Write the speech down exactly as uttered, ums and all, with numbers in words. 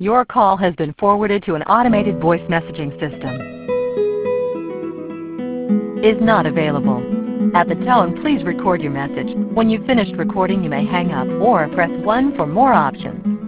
Your call has been forwarded to an automated voice messaging system. Is not available. At the tone, please record your message. When you've finished recording, you may hang up or press one for more options.